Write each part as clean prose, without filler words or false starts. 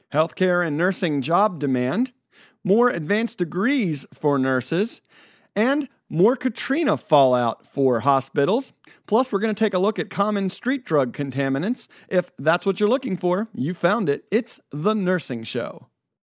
healthcare and nursing job demand, more advanced degrees for nurses, and more Katrina fallout for hospitals. Plus, we're going to take a look at common street drug contaminants. If that's what you're looking for, you found it. It's The Nursing Show.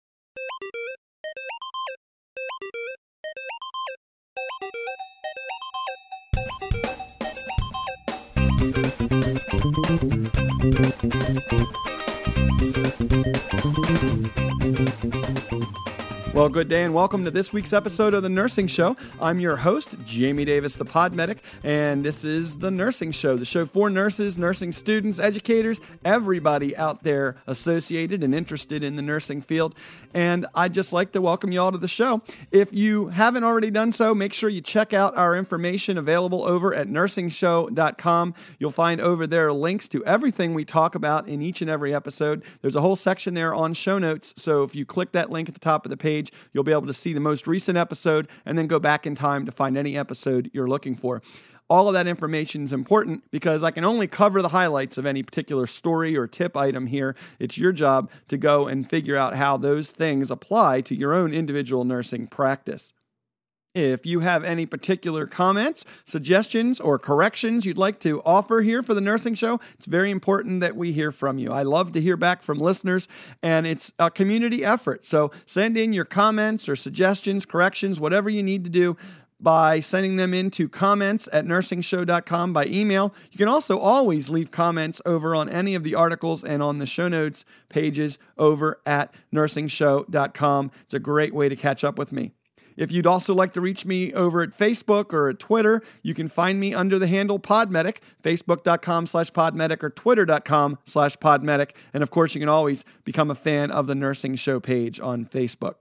Well, good day and welcome to this week's episode of The Nursing Show. I'm your host, Jamie Davis, the Pod Medic, and this is The Nursing Show, the show for nurses, nursing students, educators, everybody out there associated and interested in the nursing field. And I'd just like to welcome you all to the show. If you haven't already done so, make sure you check out our information available over at NursingShow.com. You'll find over there links to everything we talk about in each and every episode. There's a whole section there on show notes, so if you click that link at the top of the page, you'll be able to see the most recent episode and then go back in time to find any episode you're looking for. All of that information is important because I can only cover the highlights of any particular story or tip item here. It's your job to go and figure out how those things apply to your own individual nursing practice. If you have any particular comments, suggestions, or corrections you'd like to offer here for the Nursing Show, it's very important that we hear from you. I love to hear back from listeners, and it's a community effort. So send in your comments or suggestions, corrections, whatever you need to do by sending them into comments@NursingShow.com by email. You can also always leave comments over on any of the articles and on the show notes pages over at NursingShow.com. It's a great way to catch up with me. If you'd also like to reach me over at Facebook or at Twitter, you can find me under the handle Podmedic, Facebook.com/Podmedic or Twitter.com/Podmedic. And of course, you can always become a fan of the Nursing Show page on Facebook.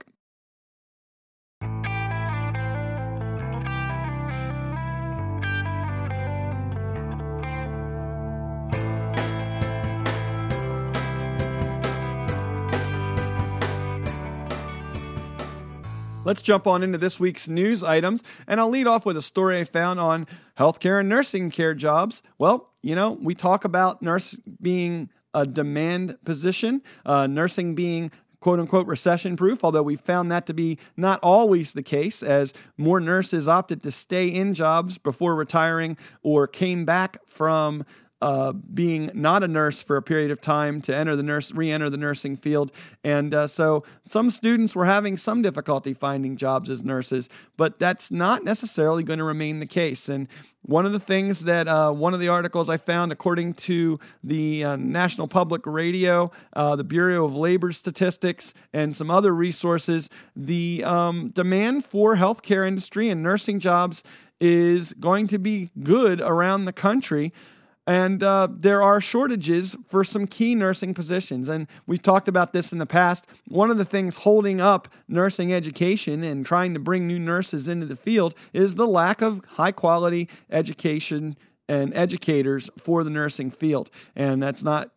Let's jump on into this week's news items, and I'll lead off with a story I found on healthcare and nursing care jobs. Well, we talk about nurse being a demand position, nursing being quote-unquote recession-proof, although we found that to be not always the case, as more nurses opted to stay in jobs before retiring or came back from being not a nurse for a period of time to re-enter the nursing field. And so some students were having some difficulty finding jobs as nurses, but that's not necessarily going to remain the case. And one of the things that one of the articles I found, according to the National Public Radio, the Bureau of Labor Statistics, and some other resources, the demand for healthcare industry and nursing jobs is going to be good around the country. And there are shortages for some key nursing positions. And we've talked about this in the past. One of the things holding up nursing education and trying to bring new nurses into the field is the lack of high-quality education and educators for the nursing field. And that's not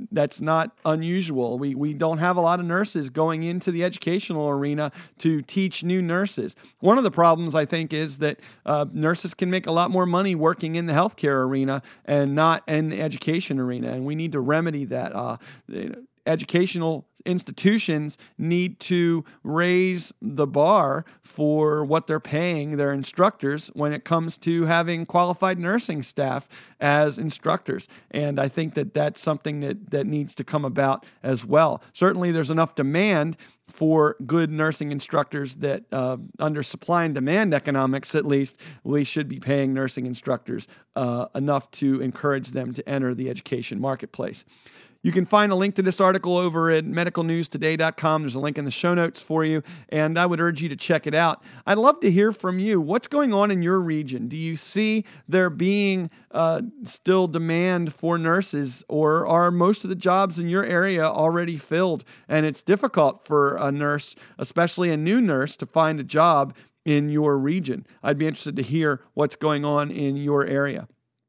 unusual. We don't have a lot of nurses going into the educational arena to teach new nurses. One of the problems, I think, is that nurses can make a lot more money working in the healthcare arena and not in the education arena, and we need to remedy that. Educational institutions need to raise the bar for what they're paying their instructors when it comes to having qualified nursing staff as instructors. And I think that that's something that needs to come about as well. Certainly there's enough demand for good nursing instructors that under supply and demand economics, at least, we should be paying nursing instructors enough to encourage them to enter the education marketplace. You can find a link to this article over at medicalnewstoday.com. There's a link in the show notes for you, and I would urge you to check it out. I'd love to hear from you. What's going on in your region? Do you see there being still demand for nurses, or are most of the jobs in your area already filled? And it's difficult for a nurse, especially a new nurse, to find a job in your region. I'd be interested to hear what's going on in your area.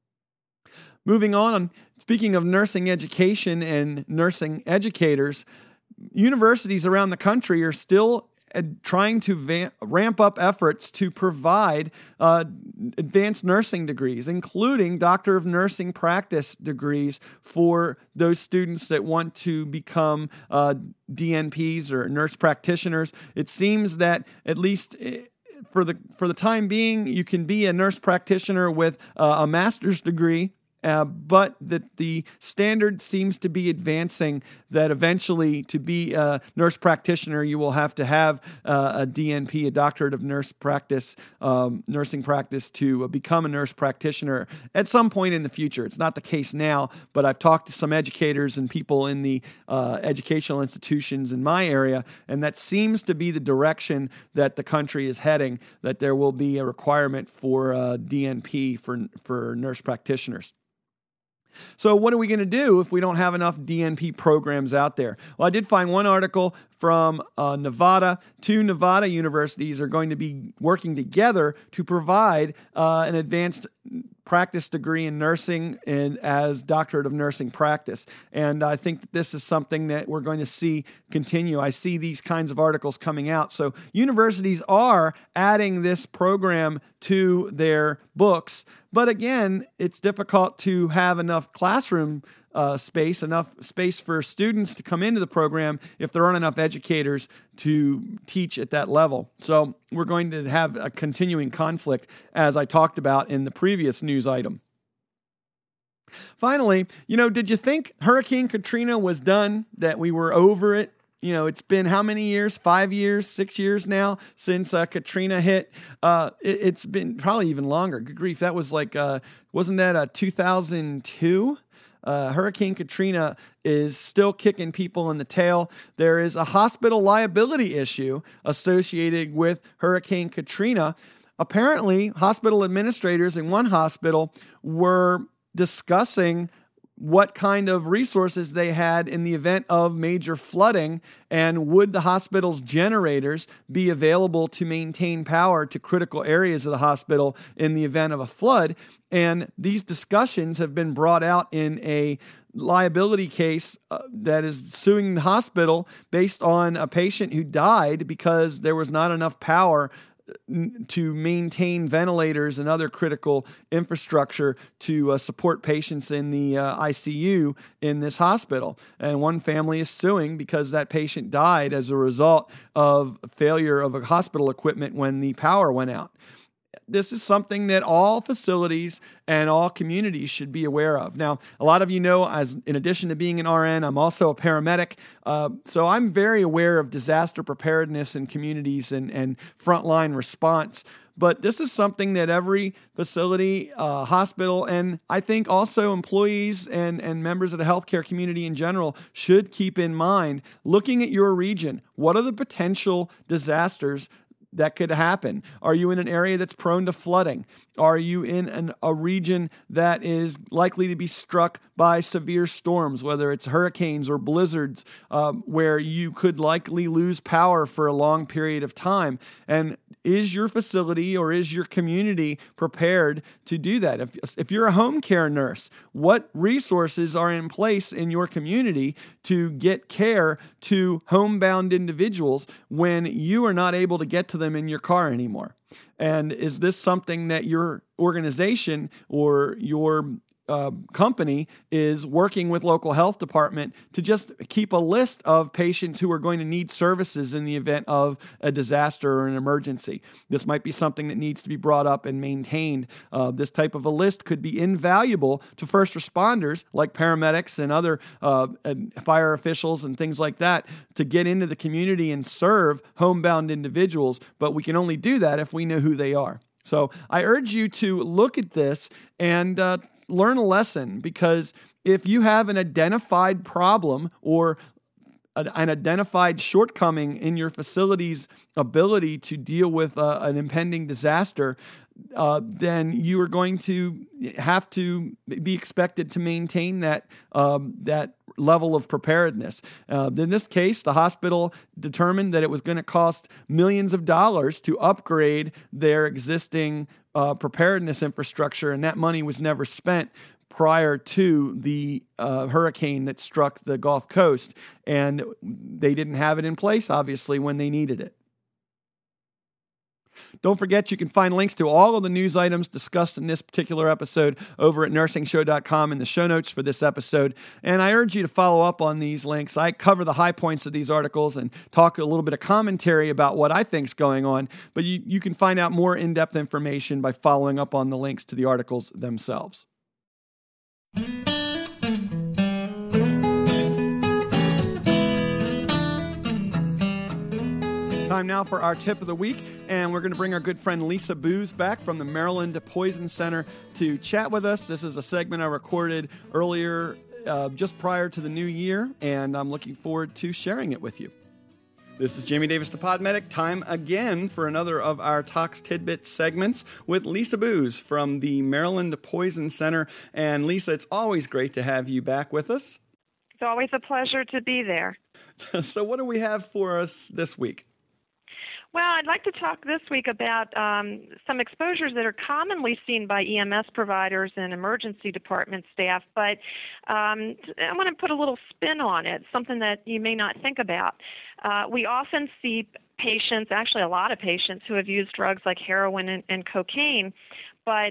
Moving on, speaking of nursing education and nursing educators, universities around the country are still trying to ramp up efforts to provide advanced nursing degrees, including Doctor of Nursing Practice degrees for those students that want to become DNPs or nurse practitioners. It seems that at least for the time being, you can be a nurse practitioner with a master's degree. But that the standard seems to be advancing, that eventually to be a nurse practitioner, you will have to have a DNP, a doctorate of nursing practice, to become a nurse practitioner at some point in the future. It's not the case now, but I've talked to some educators and people in the educational institutions in my area, and that seems to be the direction that the country is heading, that there will be a requirement for DNP for nurse practitioners. So what are we going to do if we don't have enough DNP programs out there? Well, I did find one article from Nevada. 2 Nevada universities are going to be working together to provide an advanced practice degree in nursing and as doctorate of nursing practice. And I think that this is something that we're going to see continue. I see these kinds of articles coming out. So universities are adding this program to their books. But again, it's difficult to have enough classroom space, enough space for students to come into the program if there aren't enough educators to teach at that level. So we're going to have a continuing conflict, as I talked about in the previous news item. Finally, did you think Hurricane Katrina was done, that we were over it? It's been how many years? 5 years, 6 years now since Katrina hit. It's been probably even longer. Good grief. That was wasn't that 2002? Hurricane Katrina is still kicking people in the tail. There is a hospital liability issue associated with Hurricane Katrina. Apparently, hospital administrators in one hospital were discussing what kind of resources they had in the event of major flooding, and would the hospital's generators be available to maintain power to critical areas of the hospital in the event of a flood. And these discussions have been brought out in a liability case that is suing the hospital based on a patient who died because there was not enough power to maintain ventilators and other critical infrastructure to support patients in the ICU in this hospital. And one family is suing because that patient died as a result of failure of a hospital equipment when the power went out. This is something that all facilities and all communities should be aware of. Now, a lot of you know, as in addition to being an RN, I'm also a paramedic. So I'm very aware of disaster preparedness in communities and frontline response. But this is something that every facility, hospital, and I think also employees and members of the healthcare community in general should keep in mind. Looking at your region, what are the potential disasters that could happen? Are you in an area that's prone to flooding? Are you in a region that is likely to be struck by severe storms, whether it's hurricanes or blizzards, where you could likely lose power for a long period of time? And is your facility or is your community prepared to do that? If you're a home care nurse, what resources are in place in your community to get care to homebound individuals when you are not able to get to them in your car anymore? And is this something that your organization or your company is working with local health department to just keep a list of patients who are going to need services in the event of a disaster or an emergency? This might be something that needs to be brought up and maintained. This type of a list could be invaluable to first responders like paramedics and other fire officials and things like that to get into the community and serve homebound individuals. But we can only do that if we know who they are. So I urge you to look at this and learn a lesson, because if you have an identified problem or an identified shortcoming in your facility's ability to deal with an impending disaster, then you are going to have to be expected to maintain that level of preparedness. In this case, the hospital determined that it was going to cost millions of dollars to upgrade their existing preparedness infrastructure, and that money was never spent prior to the hurricane that struck the Gulf Coast, and they didn't have it in place, obviously, when they needed it. Don't forget, you can find links to all of the news items discussed in this particular episode over at NursingShow.com in the show notes for this episode. And I urge you to follow up on these links. I cover the high points of these articles and talk a little bit of commentary about what I think is going on, but you can find out more in-depth information by following up on the links to the articles themselves. Time now for our tip of the week, and we're going to bring our good friend Lisa Booz back from the Maryland Poison Center to chat with us. This is a segment I recorded earlier, just prior to the new year, and I'm looking forward to sharing it with you. This is Jamie Davis, the Pod Medic. Time again for another of our Tox Tidbit segments with Lisa Booz from the Maryland Poison Center. And Lisa, it's always great to have you back with us. It's always a pleasure to be there. So what do we have for us this week? Well, I'd like to talk this week about some exposures that are commonly seen by EMS providers and emergency department staff, but I want to put a little spin on it, something that you may not think about. We often see patients, actually a lot of patients, who have used drugs like heroin and cocaine, but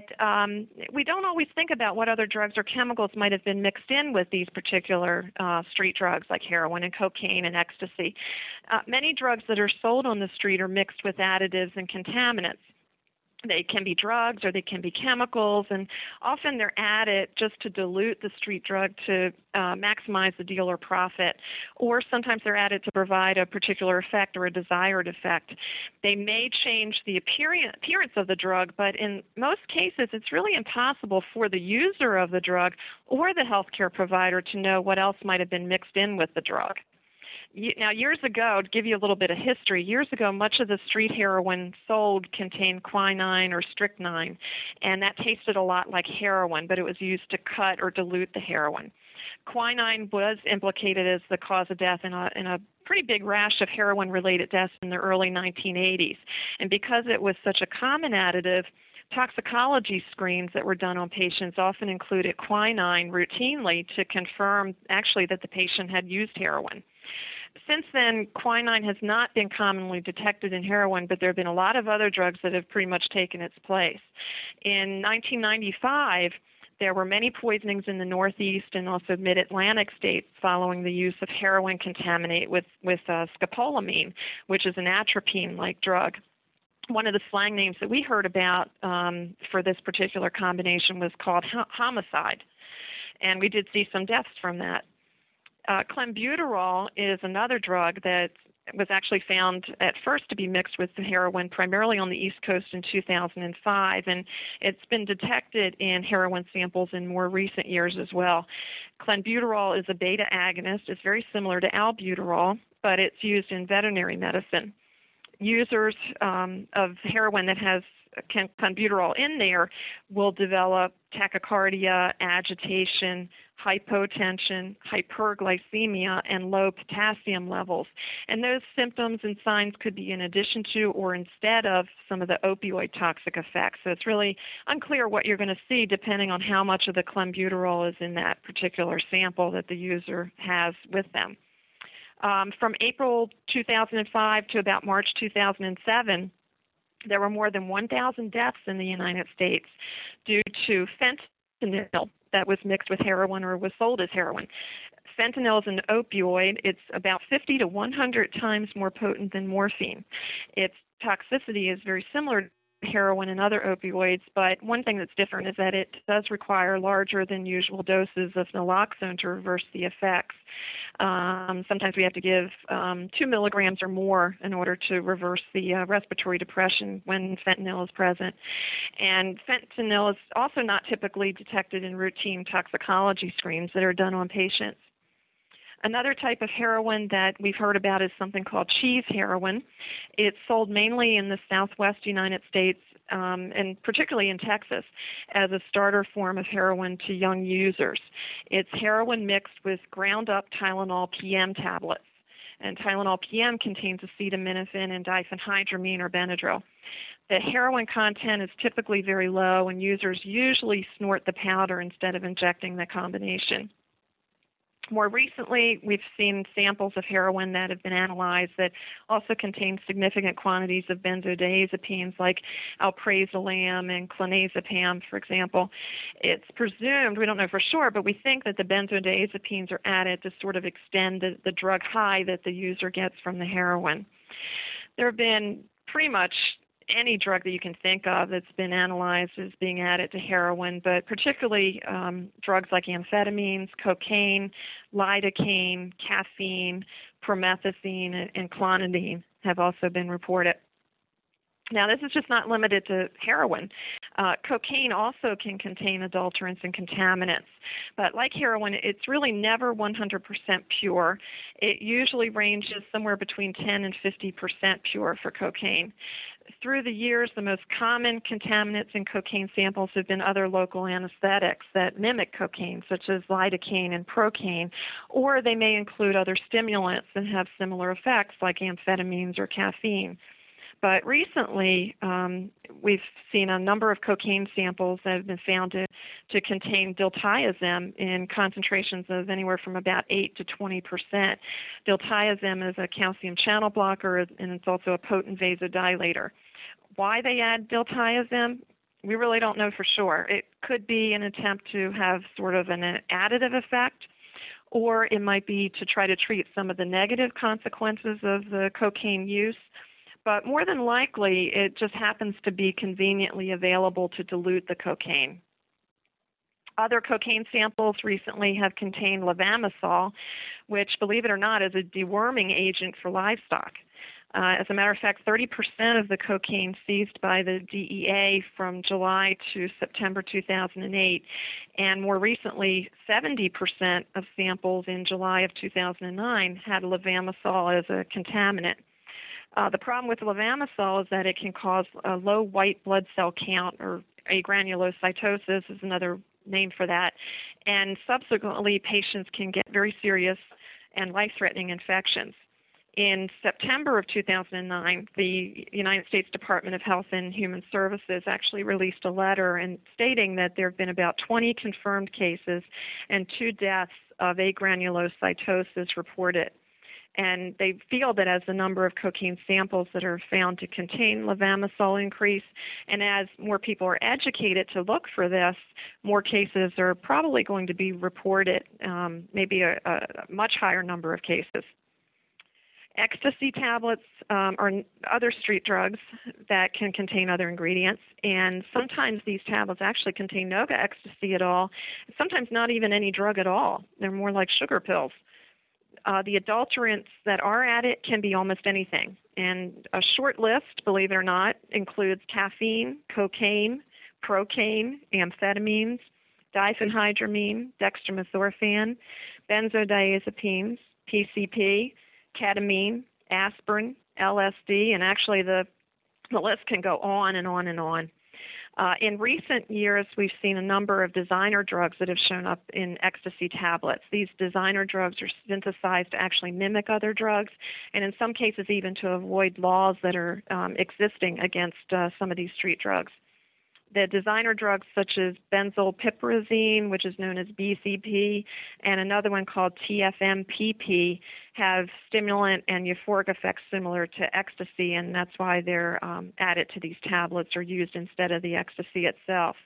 we don't always think about what other drugs or chemicals might have been mixed in with these particular street drugs like heroin and cocaine and ecstasy. Many drugs that are sold on the street are mixed with additives and contaminants. They can be drugs or they can be chemicals, and often they're added just to dilute the street drug to maximize the dealer profit, or sometimes they're added to provide a particular effect or a desired effect. They may change the appearance of the drug, but in most cases it's really impossible for the user of the drug or the healthcare provider to know what else might have been mixed in with the drug. Now, years ago, to give you a little bit of history, years ago, much of the street heroin sold contained quinine or strychnine, and that tasted a lot like heroin, but it was used to cut or dilute the heroin. Quinine was implicated as the cause of death in a pretty big rash of heroin-related deaths in the early 1980s. And because it was such a common additive, toxicology screens that were done on patients often included quinine routinely to confirm actually that the patient had used heroin. Since then, quinine has not been commonly detected in heroin, but there have been a lot of other drugs that have pretty much taken its place. In 1995, there were many poisonings in the Northeast and also mid-Atlantic states following the use of heroin contaminate with scopolamine, which is an atropine-like drug. One of the slang names that we heard about for this particular combination was called homicide, and we did see some deaths from that. Clenbuterol is another drug that was actually found at first to be mixed with the heroin primarily on the East Coast in 2005, and it's been detected in heroin samples in more recent years as well. Clenbuterol is a beta agonist. It's very similar to albuterol, but it's used in veterinary medicine. Users of heroin that has clenbuterol in there will develop tachycardia, agitation, hypotension, hyperglycemia, and low potassium levels. And those symptoms and signs could be in addition to or instead of some of the opioid toxic effects. So it's really unclear what you're going to see depending on how much of the clenbuterol is in that particular sample that the user has with them. From April 2005 to about March 2007, there were more than 1,000 deaths in the United States due to fentanyl that was mixed with heroin or was sold as heroin. Fentanyl is an opioid. It's about 50 to 100 times more potent than morphine. Its toxicity is very similar to heroin and other opioids, but one thing that's different is that it does require larger than usual doses of naloxone to reverse the effects. Sometimes we have to give 2 milligrams or more in order to reverse the respiratory depression when fentanyl is present. And fentanyl is also not typically detected in routine toxicology screens that are done on patients. Another type of heroin that we've heard about is something called cheese heroin. It's sold mainly in the southwest United States and particularly in Texas as a starter form of heroin to young users. It's heroin mixed with ground up Tylenol PM tablets. And Tylenol PM contains acetaminophen and diphenhydramine or Benadryl. The heroin content is typically very low, and users usually snort the powder instead of injecting the combination. More recently, we've seen samples of heroin that have been analyzed that also contain significant quantities of benzodiazepines like alprazolam and clonazepam, for example. It's presumed, we don't know for sure, but we think that the benzodiazepines are added to sort of extend the drug high that the user gets from the heroin. There have been pretty much any drug that you can think of that's been analyzed as being added to heroin, but particularly drugs like amphetamines, cocaine, lidocaine, caffeine, promethazine, and clonidine have also been reported. Now, this is just not limited to heroin. Cocaine also can contain adulterants and contaminants. But like heroin, it's really never 100% pure. It usually ranges somewhere between 10 and 50% pure for cocaine. Through the years, the most common contaminants in cocaine samples have been other local anesthetics that mimic cocaine, such as lidocaine and procaine, or they may include other stimulants that have similar effects like amphetamines or caffeine. But recently, we've seen a number of cocaine samples that have been found to contain diltiazem in concentrations of anywhere from about 8 to 20%. Diltiazem is a calcium channel blocker, and it's also a potent vasodilator. Why they add diltiazem, we really don't know for sure. It could be an attempt to have sort of an additive effect, or it might be to try to treat some of the negative consequences of the cocaine use. But more than likely, it just happens to be conveniently available to dilute the cocaine. Other cocaine samples recently have contained levamisole, which, believe it or not, is a deworming agent for livestock. As a matter of fact, 30% of the cocaine seized by the DEA from July to September 2008, and more recently, 70% of samples in July of 2009 had levamisole as a contaminant. The problem with levamisole is that it can cause a low white blood cell count, or agranulocytosis is another name for that, and subsequently patients can get very serious and life-threatening infections. In September of 2009, the United States Department of Health and Human Services actually released a letter and stating that there have been about 20 confirmed cases and 2 deaths of agranulocytosis reported. And they feel that as the number of cocaine samples that are found to contain levamisole increase, and as more people are educated to look for this, more cases are probably going to be reported, maybe a much higher number of cases. Ecstasy tablets are other street drugs that can contain other ingredients, and sometimes these tablets actually contain no ecstasy at all, sometimes not even any drug at all. They're more like sugar pills. The adulterants that are added can be almost anything. And a short list, believe it or not, includes caffeine, cocaine, procaine, amphetamines, diphenhydramine, dextromethorphan, benzodiazepines, PCP, ketamine, aspirin, LSD, and actually the list can go on and on and on. In recent years, we've seen a number of designer drugs that have shown up in ecstasy tablets. These designer drugs are synthesized to actually mimic other drugs, and in some cases even to avoid laws that are existing against some of these street drugs. The designer drugs such as benzylpiperazine, which is known as BCP, and another one called TFMPP have stimulant and euphoric effects similar to ecstasy, and that's why they're added to these tablets or used instead of the ecstasy itself.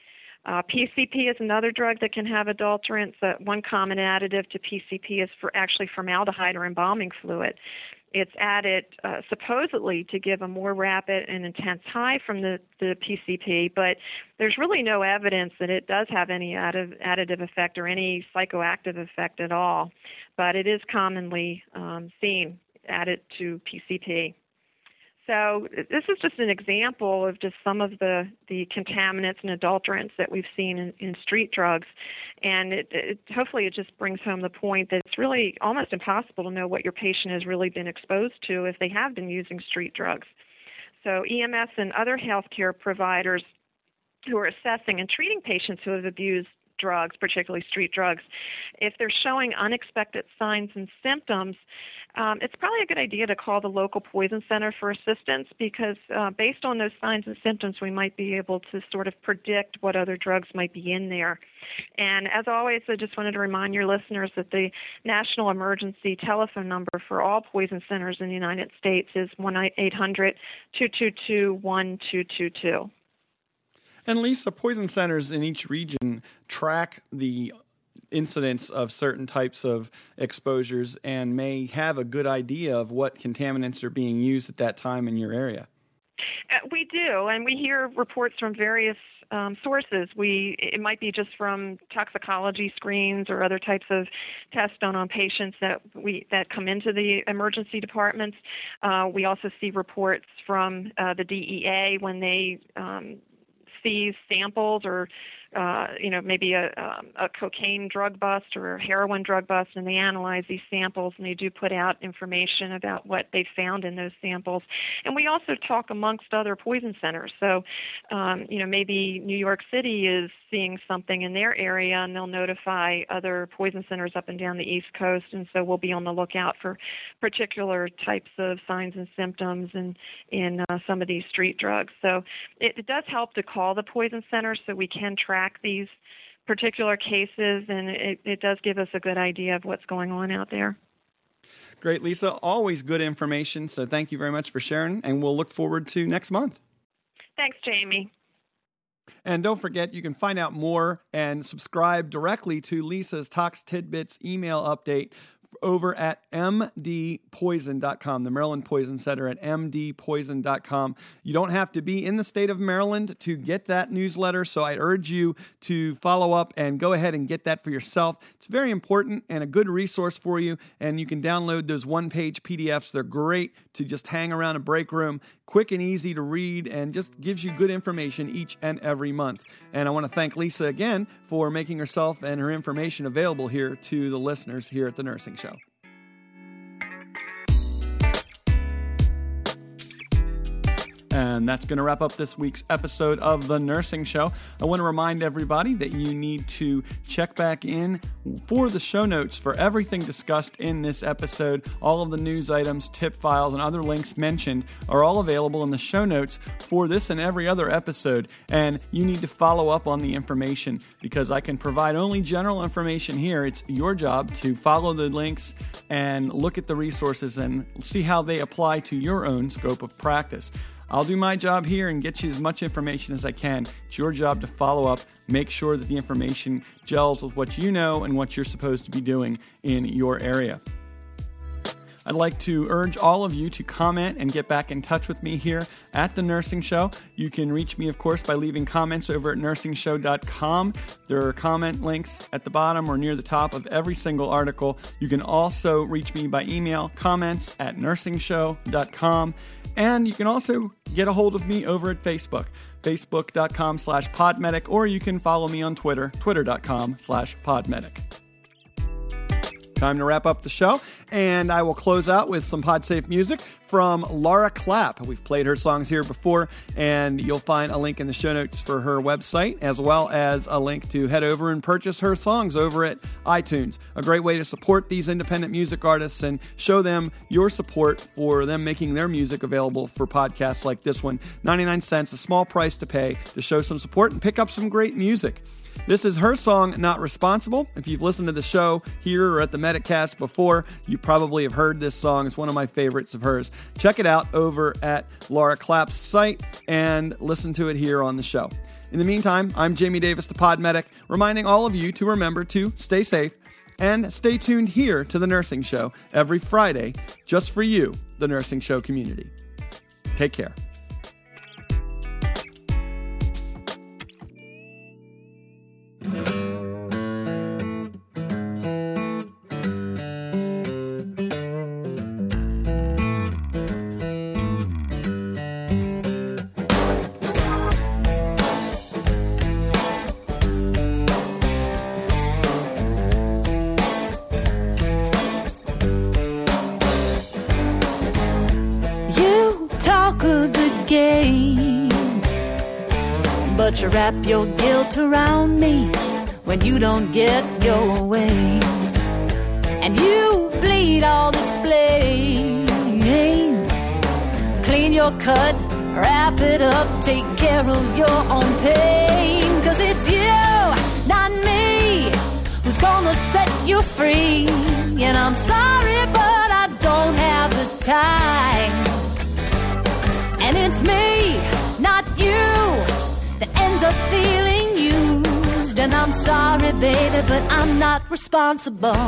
PCP is another drug that can have adulterants. One common additive to PCP is actually formaldehyde or embalming fluid. It's added supposedly to give a more rapid and intense high from the PCP, but there's really no evidence that it does have any additive effect or any psychoactive effect at all. But it is commonly seen added to PCP. So this is just an example of just some of the contaminants and adulterants that we've seen in street drugs. And hopefully it just brings home the point that it's really almost impossible to know what your patient has really been exposed to if they have been using street drugs. So EMS and other healthcare providers who are assessing and treating patients who have abused drugs, particularly street drugs, if they're showing unexpected signs and symptoms, it's probably a good idea to call the local poison center for assistance, because based on those signs and symptoms, we might be able to sort of predict what other drugs might be in there. And as always, I just wanted to remind your listeners that the National Emergency Telephone number for all poison centers in the United States is 1-800-222-1222. And Lisa, poison centers in each region track the incidence of certain types of exposures and may have a good idea of what contaminants are being used at that time in your area. We do, and we hear reports from various sources. It might be just from toxicology screens or other types of tests done on patients that come into the emergency departments. We also see reports from the DEA when they see samples or maybe a cocaine drug bust or a heroin drug bust, and they analyze these samples, and they do put out information about what they found in those samples. And we also talk amongst other poison centers. So, maybe New York City is seeing something in their area, and they'll notify other poison centers up and down the East Coast, and so we'll be on the lookout for particular types of signs and symptoms in some of these street drugs. So it does help to call the poison center so we can track these particular cases, and it does give us a good idea of what's going on out there. Great, Lisa. Always good information, so thank you very much for sharing, and we'll look forward to next month. Thanks, Jamie. And don't forget, you can find out more and subscribe directly to Lisa's Tox Tidbits email update over at mdpoison.com, the Maryland Poison Center at mdpoison.com. You don't have to be in the state of Maryland to get that newsletter, so I urge you to follow up and go ahead and get that for yourself. It's very important and a good resource for you, and you can download those one-page PDFs. They're great to just hang around a break room, quick and easy to read, and just gives you good information each and every month. And I want to thank Lisa again for making herself and her information available here to the listeners here at The Nursing Show. And that's going to wrap up this week's episode of The Nursing Show. I want to remind everybody that you need to check back in for the show notes for everything discussed in this episode. All of the news items, tip files, and other links mentioned are all available in the show notes for this and every other episode. And you need to follow up on the information, because I can provide only general information here. It's your job to follow the links and look at the resources and see how they apply to your own scope of practice. I'll do my job here and get you as much information as I can. It's your job to follow up, make sure that the information gels with what you know and what you're supposed to be doing in your area. I'd like to urge all of you to comment and get back in touch with me here at The Nursing Show. You can reach me, of course, by leaving comments over at nursingshow.com. There are comment links at the bottom or near the top of every single article. You can also reach me by email, comments at nursingshow.com. And you can also get a hold of me over at Facebook, facebook.com/podmedic, or you can follow me on Twitter, twitter.com/podmedic. Time to wrap up the show, and I will close out with some PodSafe music from Laura Clapp. We've played her songs here before, and you'll find a link in the show notes for her website, as well as a link to head over and purchase her songs over at iTunes. A great way to support these independent music artists and show them your support for them making their music available for podcasts like this one. 99 cents, a small price to pay to show some support and pick up some great music. This is her song, Not Responsible. If you've listened to the show here or at the Medicast before, you probably have heard this song. It's one of my favorites of hers. Check it out over at Laura Clapp's site and listen to it here on the show. In the meantime, I'm Jamie Davis, the Pod Medic, reminding all of you to remember to stay safe and stay tuned here to The Nursing Show every Friday, just for you, the Nursing Show community. Take care. But you wrap your guilt around me when you don't get your way. And you bleed all this blame. Clean your cut, wrap it up, take care of your own pain. 'Cause it's you, not me, who's gonna set you free. And I'm sorry, but I don't have the time. And it's me, not you, that ends up feeling used. And I'm sorry, baby, but I'm not responsible.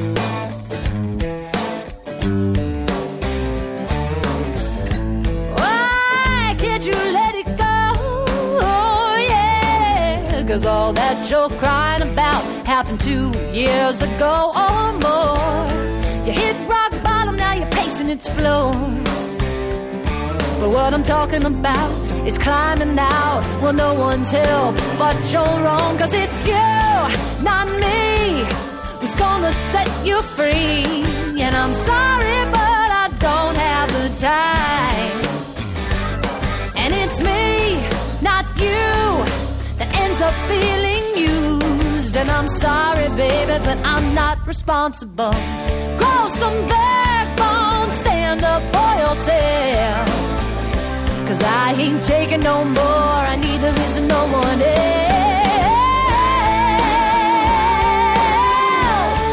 Why can't you let it go? Oh, yeah. 'Cause all that you're crying about happened 2 years ago or more. You hit rock bottom, now you're pacing its floor. But what I'm talking about is climbing out. Well, no one's help but your own. 'Cause it's you, not me, who's gonna set you free. And I'm sorry, but I don't have the time. And it's me, not you, that ends up feeling used. And I'm sorry, baby, but I'm not responsible. Grow some backbone, stand up for yourself. 'Cause I ain't taking no more, and neither is no one else.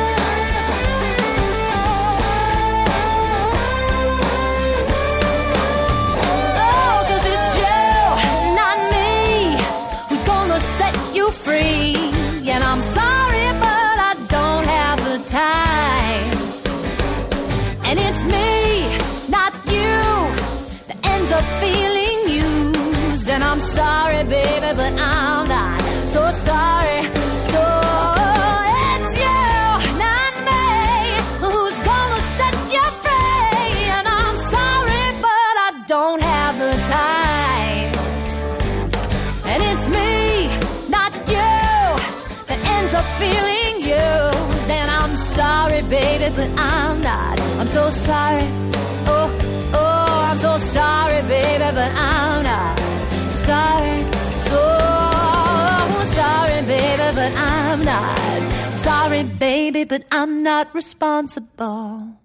Oh, 'cause it's you, not me, who's gonna set you free. And I'm sorry, but I don't have the time. And it's me, not you, that ends up feeling used. And I'm sorry, baby, but I'm not so sorry. So it's you, not me, who's gonna set you free. And I'm sorry, but I don't have the time. And it's me, not you, that ends up feeling used. And I'm sorry, baby, but I'm not. I'm so sorry. Oh, I'm so sorry, baby, but I'm not sorry. So sorry, baby, but I'm not sorry, baby, but I'm not responsible.